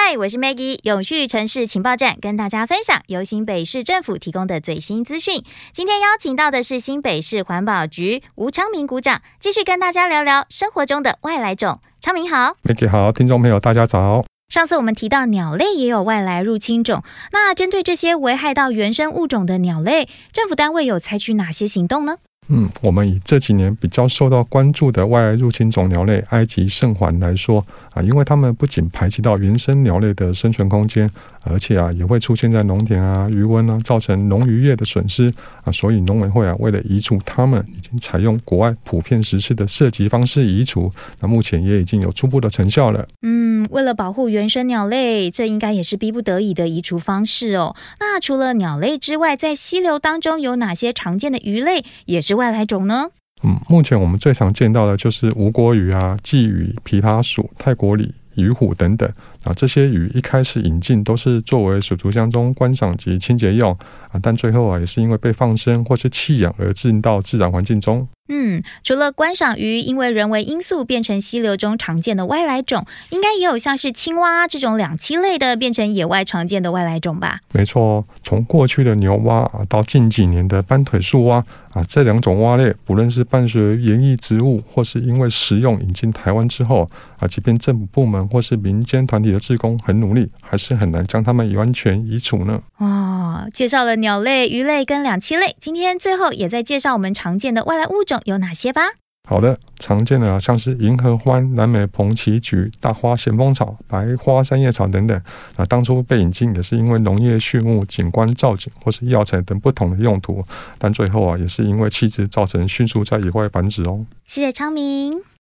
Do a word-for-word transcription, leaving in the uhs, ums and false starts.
嗨，我是 Maggie， 永续城市情报站，跟大家分享由新北市政府提供的最新资讯。今天邀请到的是新北市环保局吴昌明股长，继续跟大家聊聊生活中的外来种。昌明好。 Maggie 好，听众朋友大家早。 上次我们提到鸟类也有外来入侵种，那针对这些危害到原生物种的鸟类，政府单位有采取哪些行动呢？ 嗯，我们以这几年比较受到关注的外来入侵种鸟类埃及圣环来说啊，因为它们不仅排挤到原生鸟类的生存空间，而且啊也会出现在农田啊、渔温啊，造成农渔业的损失啊，所以农委会啊为了移除它们，已经采用国外普遍实施的射击方式移除，那目前也已经有初步的成效了。 嗯，为了保护原生鸟类，这应该也是逼不得已的移除方式哦。那除了鸟类之外，在溪流当中有哪些常见的鱼类也是外来种呢？ 嗯，目前我们最常见到的就是无国鱼啊、鲫鱼、琵琶鼠、泰国鲤、鱼虎等等啊，这些鱼一开始引进都是作为水族箱中观赏及清洁用啊，但最后啊也是因为被放生或是弃养而进到自然环境中。 嗯，除了观赏鱼因为人为因素变成溪流中常见的外来种，应该也有像是青蛙这种两栖类的变成野外常见的外来种吧？ 没错，从过去的牛蛙啊到近几年的斑腿树蛙啊，这两种蛙类不论是伴随园艺植物或是因为食用引进台湾之后啊，即便政府部门或是民间团体的志工很努力，还是很难将它们完全移除呢。 哦，介绍了鸟类、鱼类跟两栖类，今天最后也在介绍我们常见的外来物种有哪些吧。 好的，常见的、啊、像是银合欢、南美蓬奇菊、大花咸丰草、白花三叶草等等，那当初被引进也是因为农业畜牧、景观造景或是药材等不同的用途，但最后啊也是因为气质造成迅速在野外繁殖哦。 谢谢昌明。